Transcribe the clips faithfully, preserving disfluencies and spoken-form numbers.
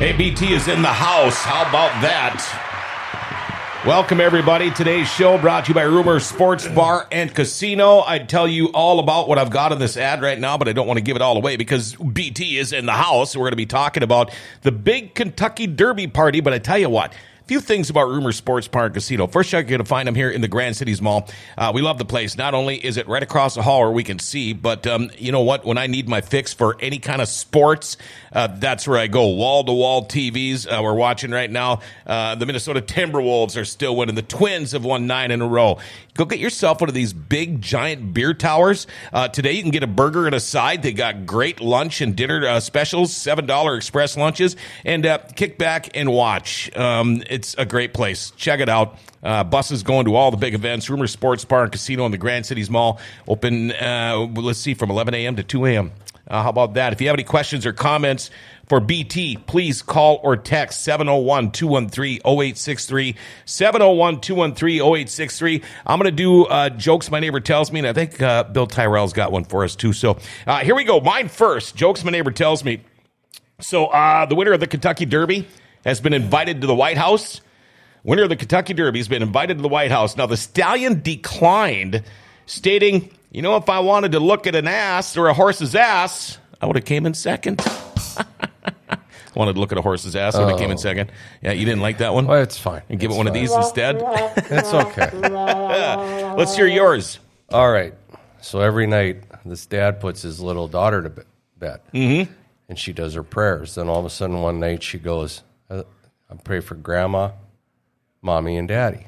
Hey, B T is in the house. How about that? Welcome, everybody. Today's show brought to you by Rumor Sports Bar and Casino. I'd tell you all about what I've got in this ad right now, but I don't want to give it all away because B T is in the house. We're going to be talking about the big Kentucky Derby party, but I tell you what. A few things about Rumor Sports Bar and Casino. First, you're going to find them here in the Grand Cities Mall. Uh, we love the place. Not only is it right across the hall where we can see, but um, you know what? When I need my fix for any kind of sports, uh, that's where I go. Wall-to-wall T Vs. Uh, we're watching right now. Uh, the Minnesota Timberwolves are still winning. The Twins have won nine in a row. Go get yourself one of these big, giant beer towers. Uh, today, you can get a burger and a side. They got great lunch and dinner uh, specials, seven dollars express lunches, and uh, kick back and watch. Um, it's a great place. Check it out. Uh, buses going to all the big events. Rumor Sports Bar and Casino in the Grand Cities Mall. Open, uh, let's see, from eleven a.m. to two a.m. Uh, how about that? If you have any questions or comments for B T, please call or text seven oh one, two one three, oh eight six three, seven oh one, two one three, oh eight six three. I'm going to do uh, Jokes My Neighbor Tells Me, and I think uh, Bill Tyrell's got one for us, too. So uh, here we go. Mine first. Jokes My Neighbor Tells Me. So uh, the winner of the Kentucky Derby has been invited to the White House. Winner of the Kentucky Derby has been invited to the White House. Now, the stallion declined, stating, you know, if I wanted to look at an ass or a horse's ass, I would have came in second. Wanted to look at a horse's ass, I would have oh. came in second. Yeah, you didn't like that one? Well, it's fine. And give it's it one fine. of these instead? It's okay. Let's hear yours. All right. So every night, this dad puts his little daughter to bed. Mm-hmm. And she does her prayers. Then all of a sudden one night she goes, I pray for Grandma, Mommy, and Daddy.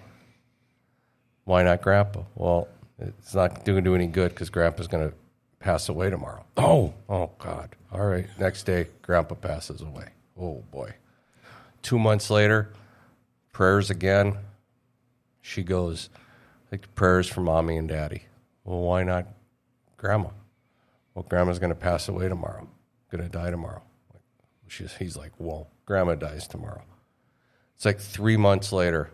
Why not Grandpa? Well, it's not going to do any good because Grandpa's going to pass away tomorrow. Oh. Oh, God. All right. Next day, Grandpa passes away. Oh, boy. Two months later, prayers again. She goes, like prayers for Mommy and Daddy. Well, why not Grandma? Well, Grandma's going to pass away tomorrow. Going to die tomorrow. She's, he's like, whoa, Grandma dies tomorrow. It's like three months later.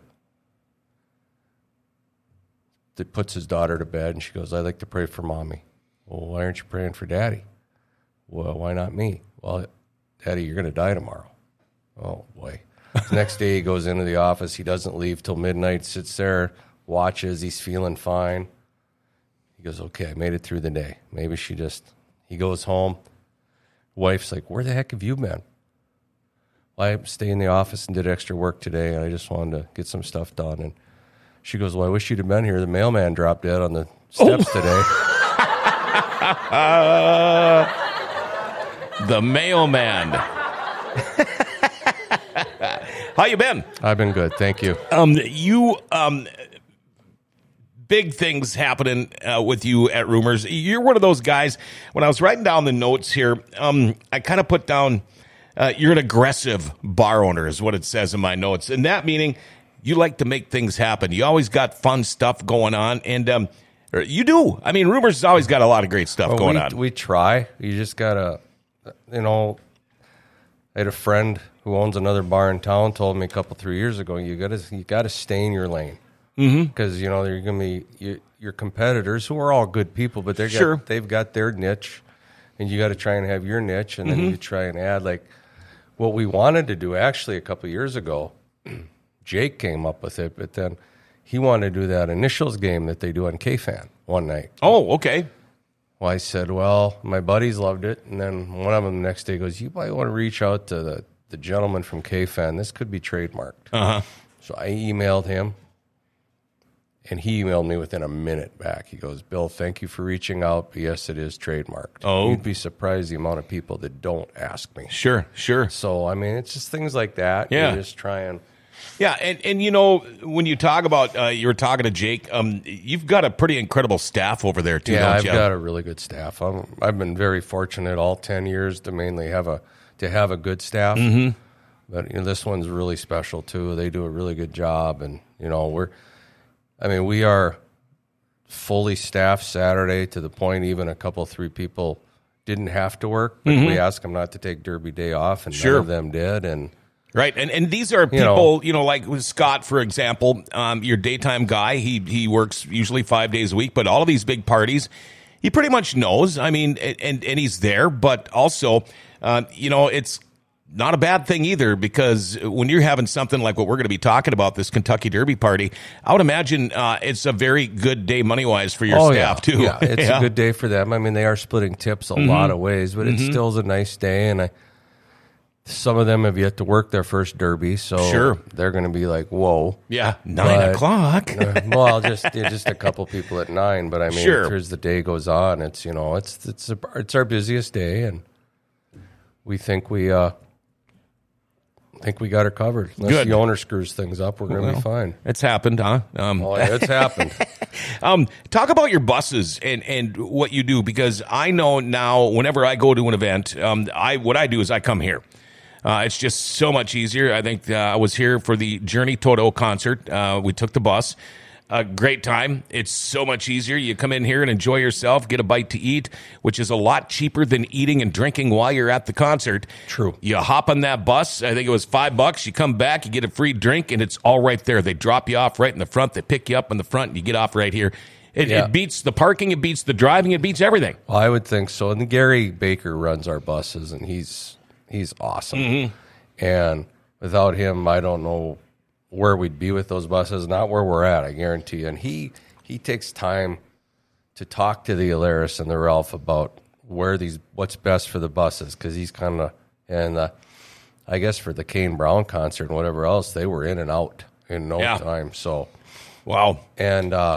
He puts his daughter to bed, and she goes, I'd like to pray for Mommy. Well, why aren't you praying for Daddy? Well, why not me? Well, Daddy, you're going to die tomorrow. Oh, boy. The next day he goes into the office. He doesn't leave till midnight, sits there, watches. He's feeling fine. He goes, okay, I made it through the day. Maybe she just, he goes home. Wife's like, where the heck have you been? I stayed in the office and did extra work today, and I just wanted to get some stuff done. And she goes, well, I wish you'd have been here. The mailman dropped dead on the steps oh. today. uh, the mailman. How you been? I've been good, thank you. Um, you, um, big things happening uh, with you at Rumors. You're one of those guys. When I was writing down the notes here, um, I kind of put down. Uh, you're an aggressive bar owner is what it says in my notes. And that meaning you like to make things happen. You always got fun stuff going on. And um, you do. I mean, Rumors has always got a lot of great stuff well, going we, on. We try. You just got to, you know, I had a friend who owns another bar in town told me a couple, three years ago, you got to you got to stay in your lane. Because, mm-hmm. you know, they're going to be you, your competitors who are all good people, but they're sure. got, they've got their niche. And you got to try and have your niche. And then mm-hmm. you try and add like, what we wanted to do actually a couple of years ago, Jake came up with it, but then he wanted to do that initials game that they do on K-Fan one night. Oh, okay. Well, I said, well, my buddies loved it. And then one of them the next day goes, you might want to reach out to the, the gentleman from K-Fan. This could be trademarked. Uh-huh. So I emailed him, and he emailed me within a minute back. He goes, Bill, thank you for reaching out. But yes, it is trademarked. Oh. You'd be surprised the amount of people that don't ask me. Sure, sure. So, I mean, it's just things like that. Yeah. You just try and... Yeah, and, and you know, when you talk about, uh, you were talking to Jake, um, you've got a pretty incredible staff over there, too, yeah, don't I've you? got a really good staff. I'm, I've been very fortunate all ten years to mainly have a to have a good staff. Mm-hmm. But you know, this one's really special, too. They do a really good job. And, you know, we're, I mean, we are fully staffed Saturday to the point even a couple, three people didn't have to work. But mm-hmm. we asked them not to take Derby Day off, and sure. none of them did. And Right, and and these are people, you know, you know like with Scott, for example, um, your daytime guy, he he works usually five days a week, but all of these big parties, he pretty much knows. I mean, and and he's there, but also, uh, you know, it's not a bad thing either, because when you're having something like what we're going to be talking about, this Kentucky Derby party, I would imagine uh, it's a very good day money-wise for your oh, staff, yeah. too. Yeah, it's yeah. a good day for them. I mean, they are splitting tips a mm-hmm. lot of ways, but mm-hmm. it still is a nice day, and I, some of them have yet to work their first Derby, so sure. they're going to be like, whoa. Yeah, nine but, o'clock. uh, well, just yeah, just a couple people at nine, but I mean, sure. as the day goes on, it's, you know, it's it's a, it's our busiest day, and we think we uh, think we got her covered. Unless Good. the owner screws things up, we're going to well, be fine. It's happened, huh? Um, oh, yeah, it's happened. um, talk about your buses and, and what you do, because I know now whenever I go to an event, um, I what I do is I come here. Uh, it's just so much easier. I think uh, I was here for the Journey Toto concert. Uh, we took the bus. A great time. It's so much easier. You come in here and enjoy yourself, get a bite to eat, which is a lot cheaper than eating and drinking while you're at the concert. True. You hop on that bus. I think it was five bucks. You come back, you get a free drink, and it's all right there. They drop you off right in the front. They pick you up in the front, and you get off right here. It, yeah. it beats the parking. It beats the driving. It beats everything. Well, I would think so. And Gary Baker runs our buses, and he's he's awesome. Mm-hmm. And without him, I don't know where we'd be with those buses, not where we're at, I guarantee you. And he he takes time to talk to the Alaris and the Ralph about where these what's best for the buses, because he's kind of, and uh, I guess for the Kane Brown concert and whatever else, they were in and out in no yeah. time. So, wow. And uh,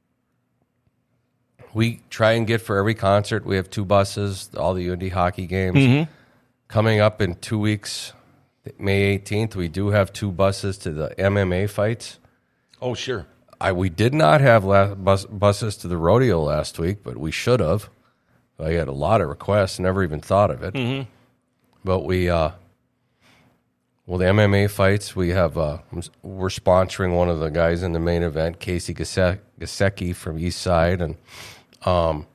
we try and get for every concert, we have two buses, all the U N D hockey games. Mm-hmm. Coming up in two weeks, May eighteenth, we do have two buses to the M M A fights. Oh, sure. I we did not have la- bus, buses to the rodeo last week, but we should have. I had a lot of requests, never even thought of it. Mm-hmm. But we, uh, well, the M M A fights, we have, uh, we're sponsoring one of the guys in the main event, Casey Gasecki from East Side, and um,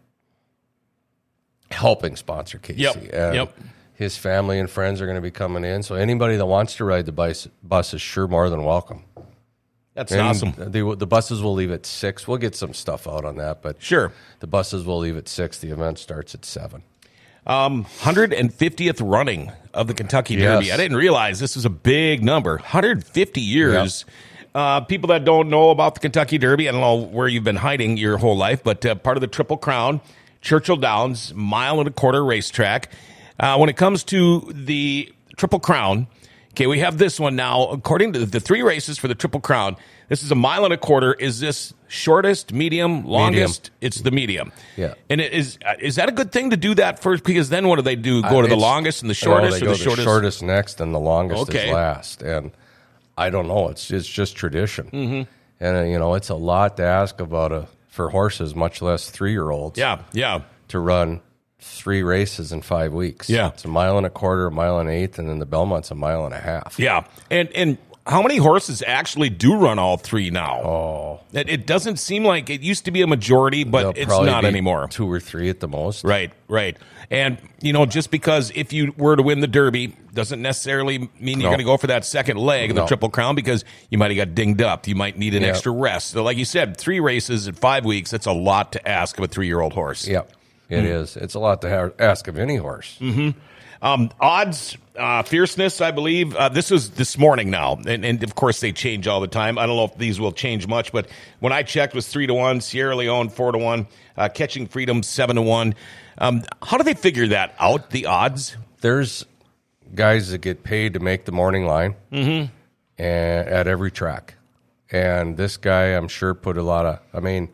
helping sponsor Casey. Yep, and yep. His family and friends are going to be coming in, so anybody that wants to ride the bus, bus is sure more than welcome. That's and awesome. The, the buses will leave at six. We'll get some stuff out on that, but sure, the buses will leave at six. The event starts at seven. Um, one hundred fiftieth running of the Kentucky Derby. Yes. I didn't realize this was a big number. one hundred fifty years. Yep. Uh, people that don't know about the Kentucky Derby, I don't know where you've been hiding your whole life, but uh, part of the Triple Crown, Churchill Downs, mile and a quarter racetrack. Uh, when it comes to the Triple Crown, okay, we have this one now. According to the three races for the Triple Crown, this is a mile and a quarter. Is this shortest, medium, longest? Medium. It's the medium. Yeah. And it is is that a good thing to do that first? Because then what do they do? Go uh, to the longest and the shortest, no, or the the shortest? The shortest next, and the longest okay. is last. And I don't know. It's it's just tradition. Mm-hmm. And uh, you know, it's a lot to ask about a for horses, much less three year olds. Yeah, yeah. To run three races in five weeks. Yeah. It's a mile and a quarter, a mile and an eighth, and then the Belmont's a mile and a half. Yeah. And and how many horses actually do run all three now? Oh. It, it doesn't seem like it used to be a majority, but There'll it's not anymore. Two or three at the most. Right, right. And, you know, just because if you were to win the Derby doesn't necessarily mean you're no. going to go for that second leg of the no. Triple Crown, because you might have got dinged up. You might need an yep. extra rest. So like you said, three races in five weeks, that's a lot to ask of a three-year-old horse. Yep. It mm. is. It's a lot to ha- ask of any horse. Mm-hmm. Um, odds, uh, fierceness, I believe. Uh, this was this morning now, and, and of course they change all the time. I don't know if these will change much, but when I checked, it was three to one. Sierra Leone four to one. Uh, Catching Freedom seven to one. Um, how do they figure that out? The odds? There's guys that get paid to make the morning line, mm-hmm. and at every track, and this guy, I'm sure, put a lot of. I mean.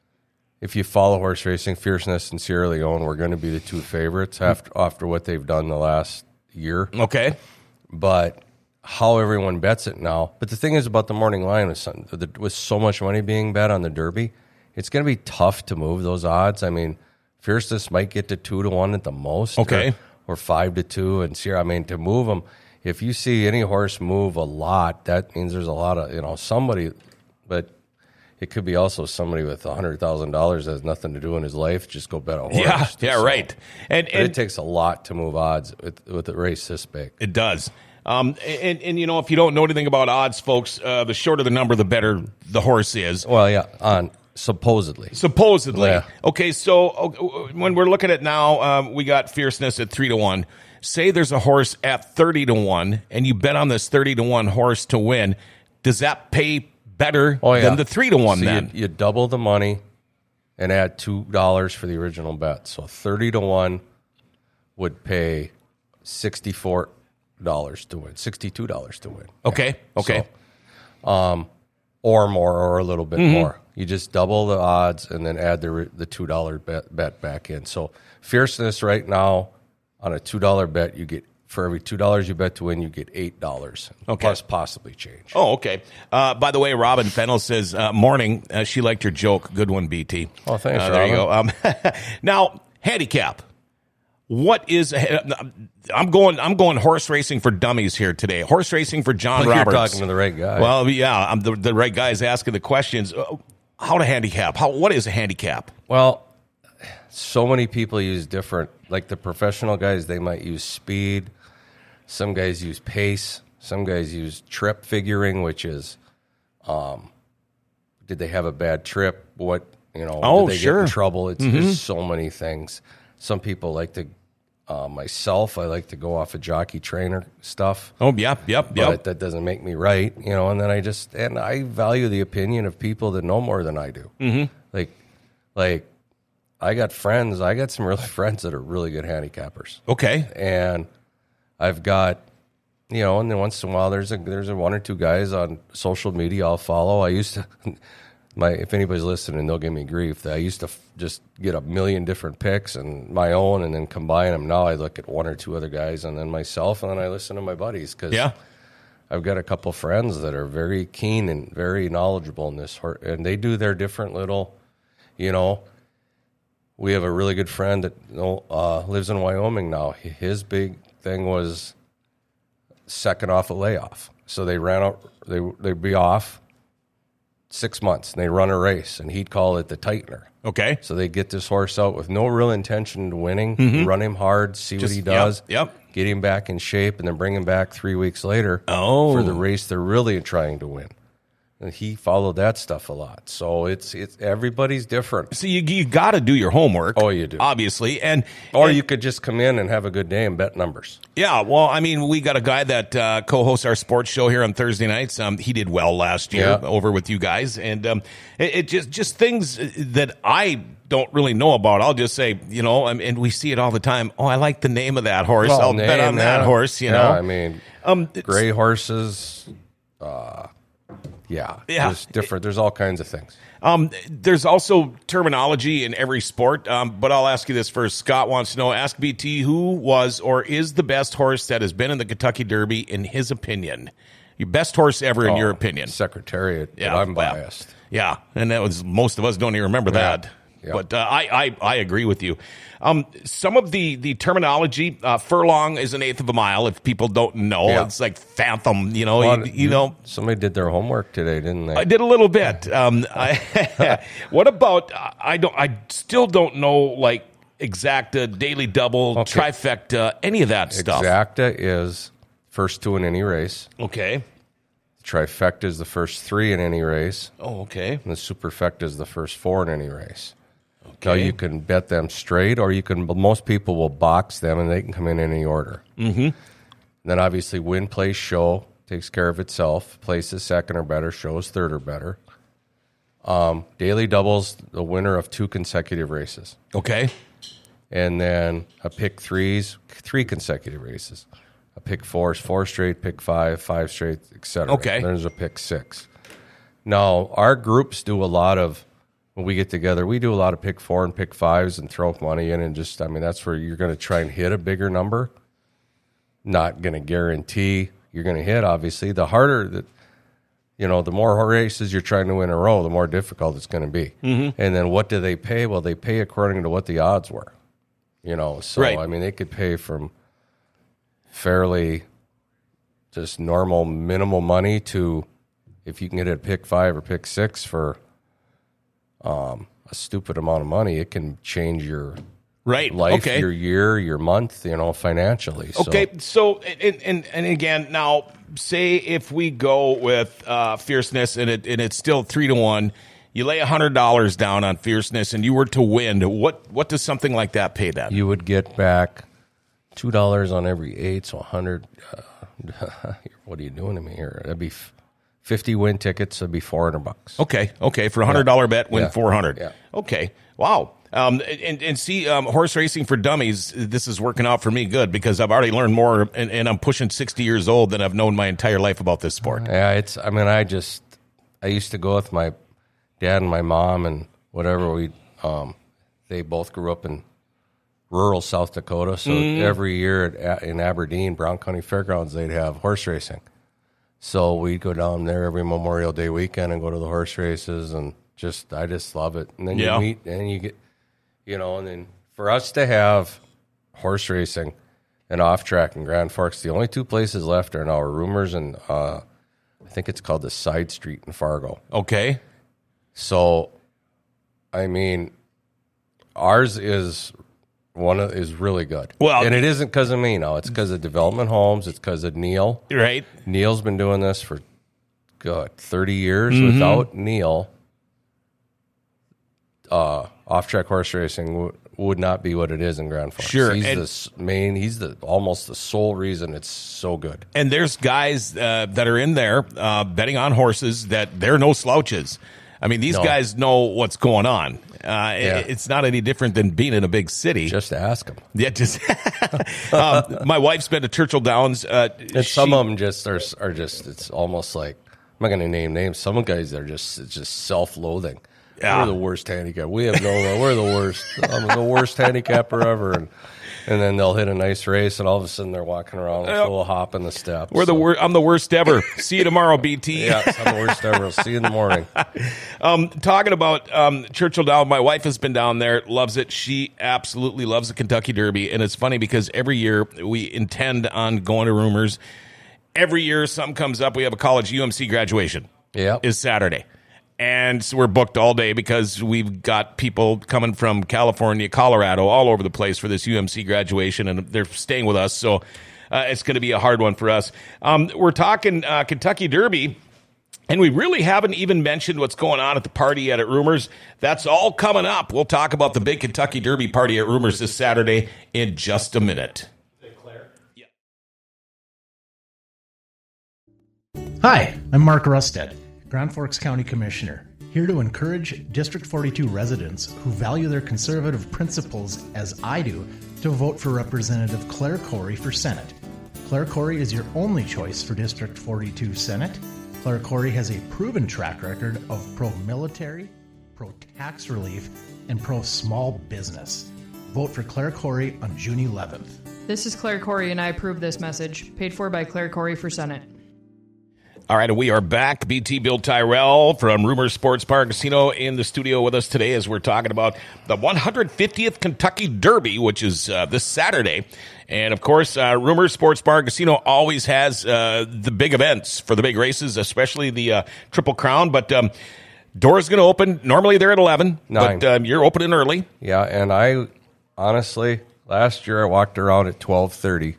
If you follow horse racing, Fierceness and Sierra Leone were going to be the two favorites after after what they've done the last year. Okay. But how everyone bets it now. But the thing is about the morning line, with, some, with so much money being bet on the Derby, it's going to be tough to move those odds. I mean, Fierceness might get to two to one at the most. Okay. Or, or five to two. And Sierra, I mean, to move them, if you see any horse move a lot, that means there's a lot of, you know, somebody, but... It could be also somebody with one hundred thousand dollars that has nothing to do in his life. Just go bet a horse. Yeah, yeah, so, right. And, and it takes a lot to move odds with, with a race this big. It does. Um, and, and, you know, if you don't know anything about odds, folks, uh, the shorter the number, the better the horse is. Well, yeah, on supposedly. Supposedly. Yeah. Okay, so uh, when we're looking at now, um, we got Fierceness at three to one. Say there's a horse at thirty to one, and you bet on this thirty to one horse to win. Does that pay better oh, yeah. than the three to one so then? You, you double the money and add two dollars for the original bet. So thirty to one would pay sixty-four dollars to win, sixty-two dollars to win. Okay, Yeah. okay. So, um, or more, or a little bit mm-hmm. more. You just double the odds and then add the the two dollar bet, bet back in. So Fierceness right now on a two dollar bet, you get for every two dollars you bet to win, you get eight dollars okay. plus possibly change. Oh, okay. Uh, by the way, Robin Fennell says, uh, morning, uh, she liked your joke. Good one, B T. Oh, thanks, uh, There Robin. you go. Um, now, handicap. What is I'm going? I'm going horse racing for dummies here today. Horse racing for John well, Roberts. You're talking to the right guy. Well, yeah, I'm the, the right guy is asking the questions. How to handicap? How what is a handicap? Well, so many people use different. Like the professional guys, they might use speed. Some guys use pace. Some guys use trip figuring, which is, um, did they have a bad trip? What you know? Oh, did they sure. get in trouble? It's Mm-hmm. There's so many things. Some people like to. Uh, myself, I like to go off of jockey trainer stuff. Oh, yep, yep, But yep. that doesn't make me right, you know. And then I just and I value the opinion of people that know more than I do. Mm-hmm. Like, like I got friends. I got some really friends that are really good handicappers. Okay. And I've got, you know, and then once in a while there's a there's a one or two guys on social media I'll follow. I used to. My, if anybody's listening, they'll give me grief. I used to f- just get a million different picks and my own, and then combine them. Now I look at one or two other guys, and then myself, and then I listen to my buddies because Yeah. I've got a couple friends that are very keen and very knowledgeable in this, and they do their different little, you know. We have a really good friend that uh, lives in Wyoming now. His big thing was second off a layoff, so they ran out. They they'd be off. Six months, and they run a race, and he'd call it the tightener. Okay. So they get this horse out with no real intention of winning, Mm-hmm. run him hard, see Just- what he does, Yep. yep. get him back in shape, and then bring him back three weeks later Oh. for the race they're really trying to win. And he followed that stuff a lot. So it's it's everybody's different. So you you got to do your homework. Oh, you do. Obviously, and Or and- you could just come in and have a good day and bet numbers. Yeah, well, I mean, we got a guy that uh, co-hosts our sports show here on Thursday nights. Um, he did well last year Yeah. over with you guys, and um, it, it just just things that I don't really know about. I'll just say, you know, um, and we see it all the time. Oh, I like the name of that horse. Well, I'll bet name, on that yeah. horse. You Yeah, know, I mean, um, gray horses. Uh, yeah, Yeah. there's different. There's all kinds of things. Um, there's also terminology in every sport, um, but I'll ask you this first. Scott wants to know, ask B T who was or is the best horse that has been in the Kentucky Derby in his opinion. Your best horse ever in Oh, your opinion. Secretariat, Yeah, but I'm well, biased. Yeah, and that was most of us don't even remember Yeah. that. Yeah. But uh, I, I I agree with you. Um, some of the the terminology, uh, furlong is an eighth of a mile. If people don't know, Yeah. it's like fathom. You know, Well, you, you know. Somebody did their homework today, didn't they? I did a little bit. Um, I, what about? I don't. I still don't know like exacta, daily double, Okay. trifecta, any of that stuff. Exacta is first two in any race. Okay. Trifecta is the first three in any race. Oh, okay. And the superfecta is the first four in any race. Okay. Now, you can bet them straight, or you can. Most people will box them, and they can come in any order. Mm-hmm. Then, obviously, win, place, show takes care of itself. Place is second or better. Show is third or better. Um, daily doubles, the winner of two consecutive races. Okay. And then a pick threes, three consecutive races. A pick four is four straight, pick five, five straight, et cetera. Okay. Then there's a pick six. Now, our groups do a lot of, when we get together, we do a lot of pick four and pick fives and throw money in and just, I mean, that's where you're going to try and hit a bigger number. Not going to guarantee you're going to hit, obviously. The harder that, you know, the more races you're trying to win in a row, the more difficult it's going to be. Mm-hmm. And then what do they pay? Well, they pay according to what the odds were. You know, so, Right. I mean, they could pay from fairly just normal minimal money to if you can get it at pick five or pick six for um, a stupid amount of money, it can change your Right. life, okay. your year, your month, you know, financially. So, Okay, so and, and and again, now say if we go with uh, fierceness and it and it's still three to one, you lay one hundred dollars down on Fierceness and you were to win, what what does something like that pay then? You would get back two dollars on every eight, so one hundred. Uh, what are you doing to me here? That'd be fifty win tickets. That'd be four hundred bucks. Okay, okay. For a one hundred dollars Yeah. bet, win Yeah. four hundred. Yeah. Okay, wow. Um, and, and see, um, horse racing for dummies, this is working out for me good because I've already learned more, and, and I'm pushing sixty years old than I've known my entire life about this sport. Yeah, it's. I mean, I just. I used to go with my dad and my mom and whatever. We. Um, they both grew up in rural South Dakota, so Mm. every year at, in Aberdeen, Brown County Fairgrounds, they'd have horse racing. So we'd go down there every Memorial Day weekend and go to the horse races, and just I just love it. And then Yeah. you meet, and you get, you know, and then for us to have horse racing and off track in Grand Forks, the only two places left are now Rumors and uh, I think it's called the Side Street in Fargo. Okay. So, I mean, ours is one of, is really good. Well- and it isn't because of me. No, it's because of Development Homes. It's because of Neil. Right. Neil's been doing this for good thirty years. Mm-hmm. Without Neil, uh, off track horse racing w- would not be what it is in Grand Forks. Sure, he's and- the s- main. He's the almost the sole reason it's so good. And there's guys uh, that are in there uh, betting on horses that they're no slouches. I mean, these No. guys know what's going on. Uh, Yeah. it- It's not any different than being in a big city. Just ask him. Yeah, just um, my wife's been to Churchill Downs. Uh, And some she- of them just are, are just. It's almost like I'm not going to name names. Some guys are just it's just self-loathing. Yeah. We're the worst handicap. We have no. We're the worst. I'm the worst handicapper ever. And and then they'll hit a nice race, and all of a sudden they're walking around with Yep. full hop in the steps. We're the So, wor- I'm the worst ever. See you tomorrow, B T. Yeah, I'm the worst ever. I'll see you in the morning. Um, talking about um, Churchill Downs, my wife has been down there, loves it. She absolutely loves the Kentucky Derby, and it's funny because every year we intend on going to Rumors. Every year something comes up. We have a college U M C graduation. Yeah. Is Saturday. And so we're booked all day because we've got people coming from California, Colorado, all over the place for this U M C graduation, and they're staying with us. So uh, it's going to be a hard one for us. Um, we're talking uh, Kentucky Derby, and we really haven't even mentioned what's going on at the party yet at Rumors. That's all coming up. We'll talk about the big Kentucky Derby party at Rumors this Saturday in just a minute. Hi, I'm Mark Rusted, Grand Forks County Commissioner, here to encourage District forty-two residents who value their conservative principles as I do to vote for Representative Claire Corey for Senate. Claire Corey is your only choice for District forty-two Senate. Claire Corey has a proven track record of pro-military, pro-tax relief, and pro-small business. Vote for Claire Corey on June eleventh. This is Claire Corey, and I approve this message. Paid for by Claire Corey for Senate. All right, and we are back. B T Bill Tyrell from Rumors Sports Bar and Casino in the studio with us today as we're talking about the one hundred fiftieth Kentucky Derby, which is uh, this Saturday. And, of course, uh, Rumors Sports Bar and Casino always has uh, the big events for the big races, especially the uh, Triple Crown. But um, doors going to open. Normally they're at eleven, Nine. but um, you're opening early. Yeah, and I honestly last year I walked around at twelve thirty.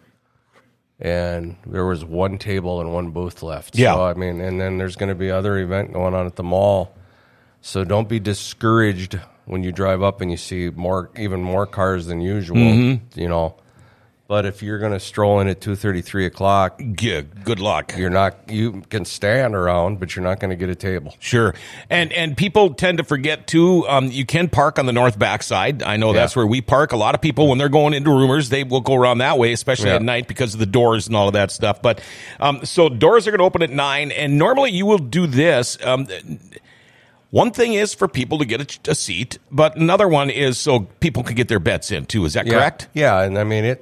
And there was one table and one booth left. Yeah. So, I mean, and then there's going to be other event going on at the mall. So don't be discouraged when you drive up and you see more, even more cars than usual, Mm-hmm. you know. But if you're going to stroll in at two thirty, three o'clock, Yeah, good luck. you're not, you can stand around, but you're not going to get a table. Sure. And and people tend to forget, too, um, you can park on the north backside. I know that's Yeah. where we park. A lot of people, when they're going into Rumors, they will go around that way, especially Yeah. at night because of the doors and all of that stuff. But um, so doors are going to open at nine, and normally you will do this. Um, one thing is for people to get a, a seat, but another one is so people can get their bets in, too. Is that Yeah. correct? Yeah, and I mean, it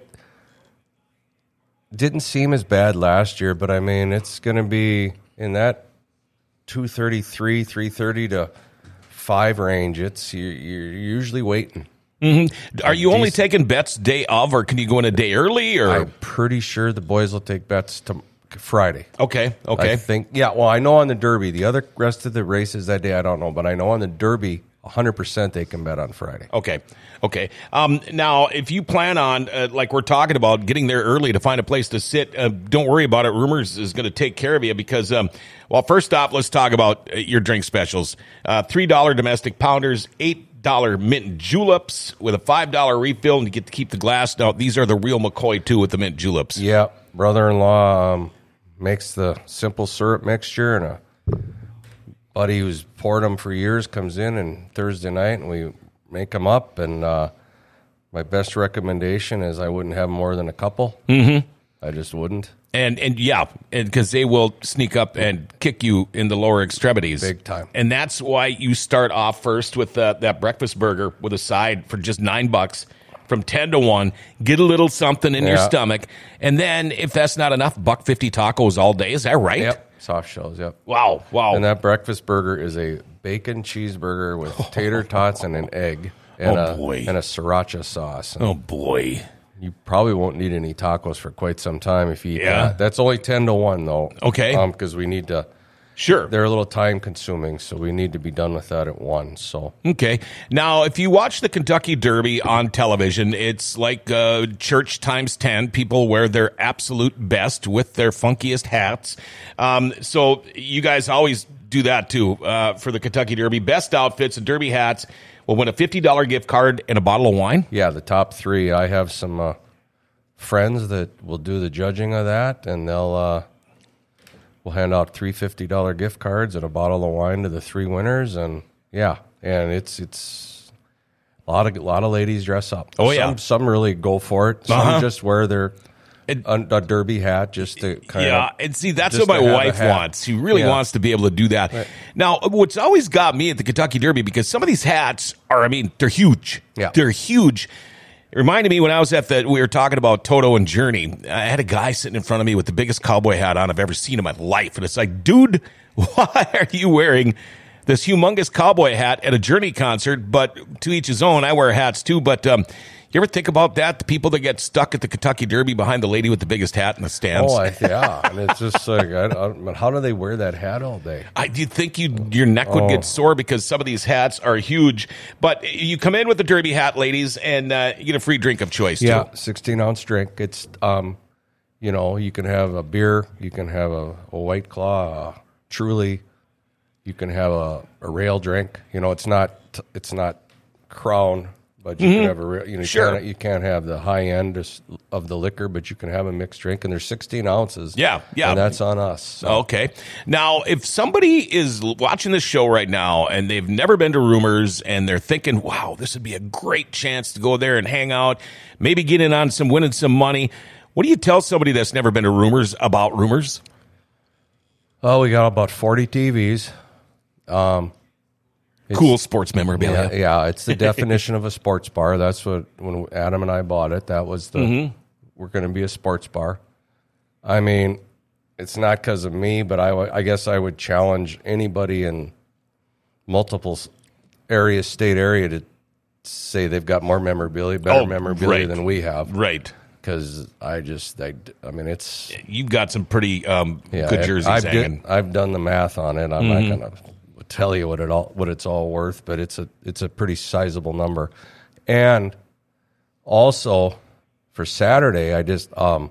didn't seem as bad last year, but I mean, it's going to be in that two thirty-three, three thirty to five range. It's you're, you're usually waiting. Are you only Decent. taking bets day of, or can you go in a day early? Or I'm pretty sure the boys will take bets to Friday. Okay, okay. I think, yeah, well, I know on the Derby, the other rest of the races that day, I don't know, but I know on the Derby, one hundred percent they can bet on Friday. Okay. Okay. Um, now, if you plan on, uh, like we're talking about, getting there early to find a place to sit, uh, don't worry about it. Rumors is going to take care of you because, um, well, first off, let's talk about uh, your drink specials. Uh, three dollar domestic pounders, eight dollar mint juleps with a five dollar refill, and you get to keep the glass. Now, these are the real McCoy, too, with the mint juleps. Yeah. Brother-in-law um, makes the simple syrup mixture, and a buddy who's poured them for years comes in and Thursday night, and we make them up. And uh, my best recommendation is I wouldn't have more than a couple. Mm-hmm. I just wouldn't. And, and yeah, because they will sneak up and kick you in the lower extremities. Big time. And that's why you start off first with uh, that breakfast burger with a side for just nine bucks. From ten to one, get a little something in Yeah. your stomach. And then, if that's not enough, buck fifty tacos all day. Is that right? Yep. Soft shells, yep. Wow, wow. And that breakfast burger is a bacon cheeseburger with tater tots and an egg and, Oh, a, boy. and a sriracha sauce. And oh, boy. you probably won't need any tacos for quite some time if you eat Yeah. that. That's only ten to one, though. Okay. Because we need to... Sure. They're a little time consuming, so we need to be done with that at one. So Okay. Now, if you watch the Kentucky Derby on television, it's like uh, church times ten. People wear their absolute best with their funkiest hats. Um, so you guys always do that, too, uh, for the Kentucky Derby. Best outfits and Derby hats will win a fifty dollar gift card and a bottle of wine. yeah, the top three. I have some uh, friends that will do the judging of that, and they'll uh, we'll hand out three fifty dollar gift cards and a bottle of wine to the three winners. And yeah, and it's it's a lot of a lot of ladies dress up. Oh, some, yeah. some really go for it. Some Uh-huh. just wear their It- a, a derby hat just to kind Yeah, of and see, that's just what my to have a wife hat. wants. She really Yeah. wants to be able to do that. Now, what's always got me at the Kentucky Derby, because some of these hats are, I mean, they're huge. Yeah. They're huge. It reminded me when I was at the, we were talking about Toto and Journey. I had a guy sitting in front of me with the biggest cowboy hat on I've ever seen in my life. And it's like, dude, why are you wearing this humongous cowboy hat at a Journey concert? But to each his own. I wear hats too. But um, you ever think about that? The people that get stuck at the Kentucky Derby behind the lady with the biggest hat in the stands. Oh, I, yeah, and it's just like, I, I, but how do they wear that hat all day? I do you think you your neck would Oh. get sore because some of these hats are huge. But you come in with the Derby hat, ladies, and uh, you get a free drink of choice, too. Yeah, sixteen ounce drink. It's, um, you know, you can have a beer, you can have a, a White Claw, a Truly, you can have a, a rail drink. You know, it's not it's not Crown, but you can have a ra- you know you, Sure. can't, you can't have the high end of- of the liquor, but you can have a mixed drink, and there's sixteen ounces. Yeah, yeah. and that's on us. So. Okay. Now, if somebody is l- watching this show right now and they've never been to Rumors and they're thinking, wow, this would be a great chance to go there and hang out, maybe get in on some winning some money, what do you tell somebody that's never been to Rumors about Rumors? Oh, we got about forty T Vs. Um, It's- Cool sports memorabilia. Yeah, yeah, it's the definition of a sports bar. That's what when Adam and I bought it. That was the Mm-hmm. we're going to be a sports bar. I mean, it's not because of me, but I, w- I guess I would challenge anybody in multiple s- areas, state area, to say they've got more memorabilia, better Oh, memorabilia right. than we have. Right. Because I just, I, I mean, it's You've got some pretty um, yeah, good I- jerseys I've, hanging. did, I've done the math on it. I'm Mm-hmm. not going to tell you what it all what it's all worth, but it's a it's a pretty sizable number. And also for Saturday, I just um,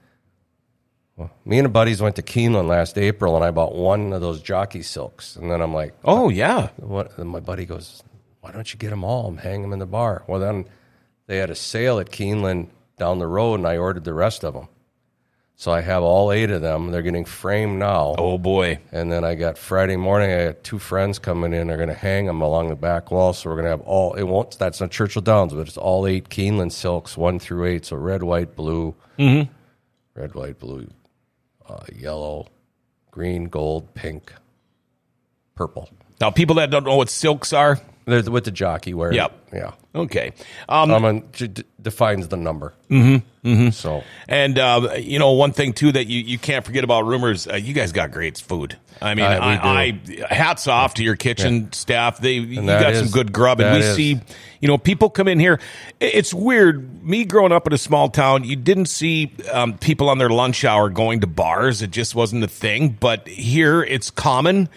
well, me and the buddies went to Keeneland last April, and I bought one of those jockey silks. And then I'm like, Oh, yeah. what? And my buddy goes, why don't you get them all and hang them in the bar? Well, then they had a sale at Keeneland down the road, and I ordered the rest of them. So I have all eight of them. They're getting framed now. Oh, boy. And then I got Friday morning, I got two friends coming in. They're going to hang them along the back wall. So we're going to have all, it won't, that's not Churchill Downs, but it's all eight Keeneland silks, one through eight. So red, white, blue, Mm-hmm. red, white, blue, uh, yellow, green, gold, pink, purple. Now, people that don't know what silks are, There's with the jockey wear. Yep. Yeah. okay. Um, Um, and it d- defines the number. Mm-hmm. Mm-hmm. So And, uh, you know, one thing, too, that you, you can't forget about Rumors, uh, you guys got great food. I mean, Uh, we I, I hats off to your kitchen staff. They You that got is- some good grub. And that we is- see, you know, people come in here. I- It's weird. Me growing up in a small town, you didn't see um, people on their lunch hour going to bars. It just wasn't a thing. But here, it's common.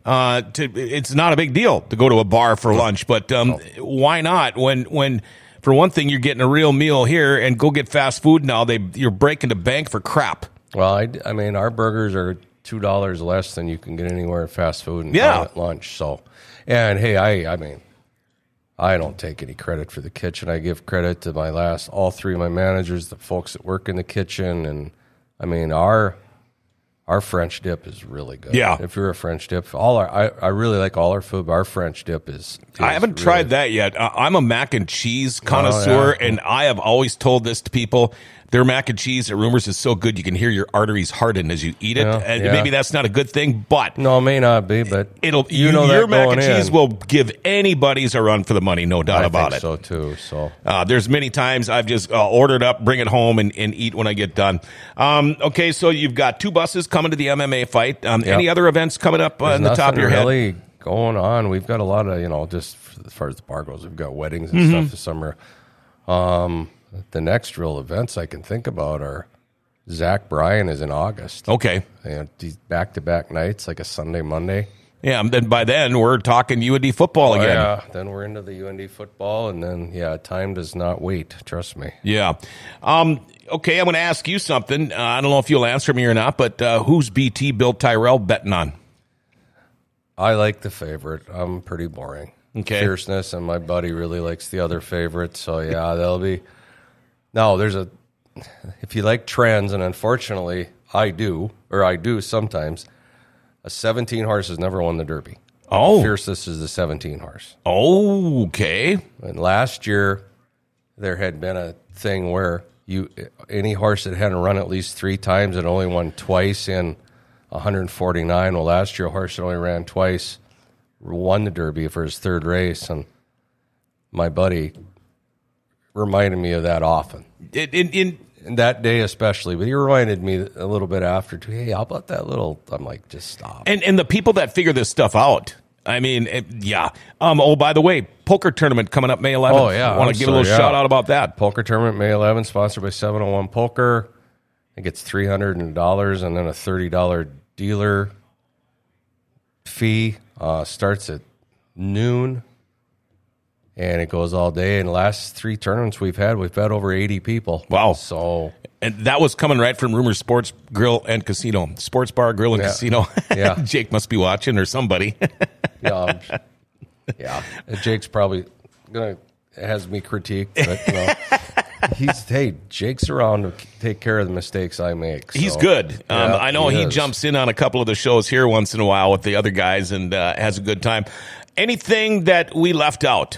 Uh, to, it's not a big deal to go to a bar for lunch, but um, why not? When when for one thing, you're getting a real meal here, and go get fast food now. They you're breaking the bank for crap. Well, I, I mean, our burgers are two dollars less than you can get anywhere in fast food and Yeah. at lunch. So, and hey, I I mean, I don't take any credit for the kitchen. I give credit to my last all three of my managers, the folks that work in the kitchen, and I mean our. Our French dip is really good. Yeah. If you're a French dip, all our I, I really like all our food, but our French dip is. is I haven't really, tried that yet. Uh, I'm a mac and cheese connoisseur, Oh, yeah. and I have always told this to people. Their mac and cheese at Rumors is so good you can hear your arteries harden as you eat it. Yeah, and yeah. maybe that's not a good thing, but No, it may not be, but it'll you you know your that mac going and cheese in. will give anybody's a run for the money, no doubt I about think it. so too. So Uh, there's many times I've just uh, ordered up, bring it home, and, and eat when I get done. Um, okay, so you've got two buses coming to the M M A fight. Um, Yep. Any other events coming up uh, There's in the top of nothing your head? really going on. We've got a lot of, you know, just as far as the bar goes, we've got weddings and Mm-hmm. stuff this summer. Um, the next real events I can think about are Zach Bryan is in August. Okay. And these back-to-back nights, like a Sunday, Monday. Yeah, and then by then we're talking U N D football Oh, again. yeah, then we're into the U N D football, and then, yeah, time does not wait. Trust me. Yeah. Um, okay, I'm going to ask you something. Uh, I don't know if you'll answer me or not, but uh, who's B T Bill Tyrell betting on? I like the favorite. I'm pretty boring. Okay. Fierceness, and my buddy really likes the other favorite. So, yeah, they'll be. No, there's a. If you like trends, and unfortunately I do, or I do sometimes, a seventeen horse has never won the Derby. Oh. Fierceness is the seventeen horse. Okay. And last year, there had been a thing where you any horse that hadn't run at least three times had only won twice in one forty-nine. Well, last year, a horse that only ran twice won the Derby for his third race, and my buddy reminded me of that often. In, in, in And that day especially, but he reminded me a little bit after, too, hey, how about that little, I'm like, just stop. and and the people that figure this stuff out. I mean, it, yeah. Um. Oh, by the way, poker tournament coming up May eleventh. Oh, yeah, I want I'm to give a little sorry, shout yeah. out about that. Poker tournament, May eleventh, sponsored by seven oh one Poker. It gets three hundred dollars and then a thirty dollars dealer fee. Uh, starts at noon, and it goes all day. And the last three tournaments we've had, we've had over eighty people. Wow. So, And that was coming right from Rumors Sports Grill and Casino. Sports Bar, Grill, and Yeah. Casino. Yeah. Jake must be watching, or somebody. yeah, um, yeah. Jake's probably going to, has me critiqued, but, you know. He's hey, Jake's around to take care of the mistakes I make. So. He's good. Um, Yeah, I know he, is. jumps in on a couple of the shows here once in a while with the other guys and uh, has a good time. Anything that we left out?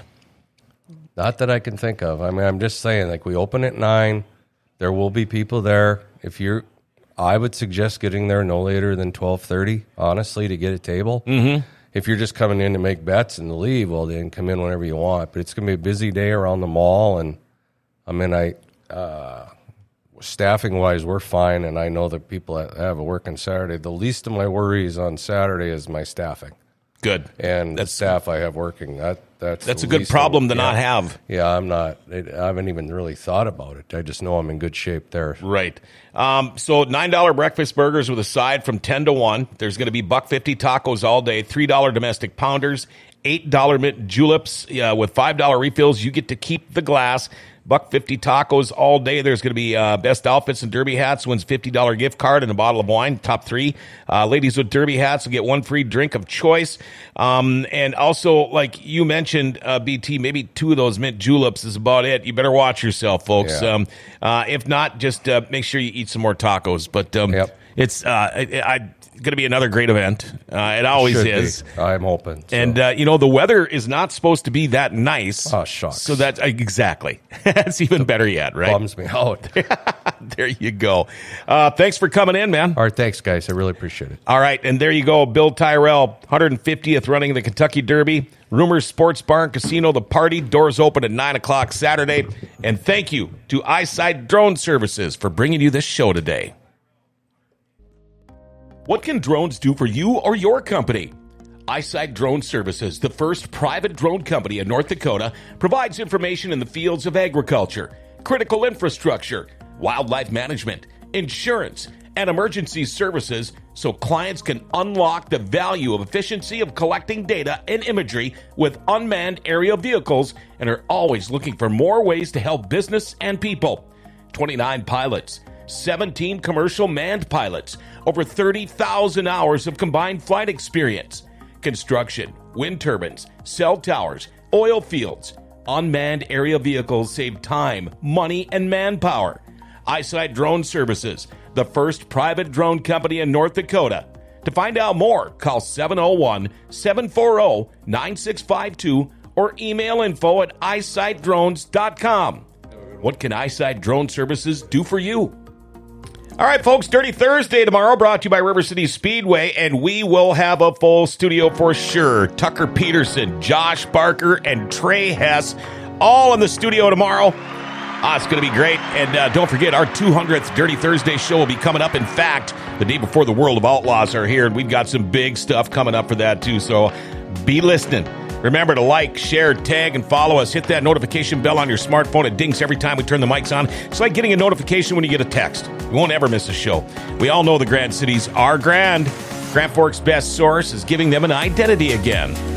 Not that I can think of. I mean, I'm just saying, like, we open at nine. There will be people there. If you're, I would suggest getting there no later than twelve thirty, honestly, to get a table. Mm-hmm. If you're just coming in to make bets and to leave, well, then come in whenever you want. But it's going to be a busy day around the mall, and I mean, I uh, staffing wise, we're fine, and I know that people that have a working Saturday. The least of my worries on Saturday is my staffing Good. and the That's staff I have working. That that's that's the a good least problem of, to yeah. not have. Yeah, I'm not. I haven't even really thought about it. I just know I'm in good shape there. Right. Um, so nine dollar breakfast burgers with a side from ten to one. There's going to be buck fifty tacos all day, three dollar domestic pounders, eight dollar mint juleps uh, with five dollar refills. You get to keep the glass. Buck fifty tacos all day. There's going to be uh, best outfits and derby hats wins fifty dollar gift card and a bottle of wine. Top three. Uh, ladies with derby hats will get one free drink of choice. Um, and also, like you mentioned, uh, B T, maybe two of those mint juleps is about it. You better watch yourself, folks. Yeah. Um, uh, if not, just uh, make sure you eat some more tacos. But um, Yep. it's uh, I, I, going to be another great event. Uh, it always Should is. be. I'm hoping. So. And, uh, you know, the weather is not supposed to be that nice. Oh, shucks. So that, exactly. That's even better yet, right? bums me out. There you go. Uh, thanks for coming in, man. All right, thanks, guys. I really appreciate it. All right, and there you go. Bill Tyrell, one hundred fiftieth running the Kentucky Derby. Rumors Sports Bar and Casino, the party. Doors open at nine o'clock Saturday. And thank you to Eyesight Drone Services for bringing you this show today. What can drones do for you or your company? Eyesight Drone Services, the first private drone company in North Dakota, provides information in the fields of agriculture, critical infrastructure, wildlife management, insurance, and emergency services so clients can unlock the value of efficiency of collecting data and imagery with unmanned aerial vehicles and are always looking for more ways to help business and people. twenty-nine pilots, seventeen commercial manned pilots, over thirty thousand hours of combined flight experience. Construction, wind turbines, cell towers, oil fields. Unmanned aerial vehicles save time, money, and manpower. Eyesight Drone Services, the first private drone company in North Dakota. To find out more, call seven oh one, seven four oh, nine six five two or email info at eyesight drones dot com. What can Eyesight Drone Services do for you? All right, folks, Dirty Thursday tomorrow, brought to you by River City Speedway, and we will have a full studio for sure. Tucker Peterson, Josh Barker, and Trey Hess, all in the studio tomorrow. Ah, it's going to be great. And uh, don't forget, our two hundredth Dirty Thursday show will be coming up. In fact, the day before the World of Outlaws are here, and we've got some big stuff coming up for that, too. So be listening. Remember to like, share, tag, and follow us. Hit that notification bell on your smartphone. It dings every time we turn the mics on. It's like getting a notification when you get a text. You won't ever miss a show. We all know the Grand Cities are grand. Grand Forks' best source is giving them an identity again.